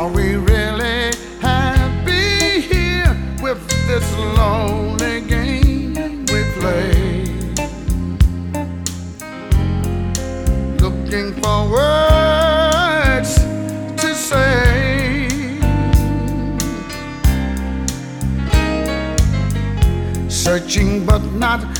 Are we really happy here with this lonely game we play? Looking for words to say, searching but not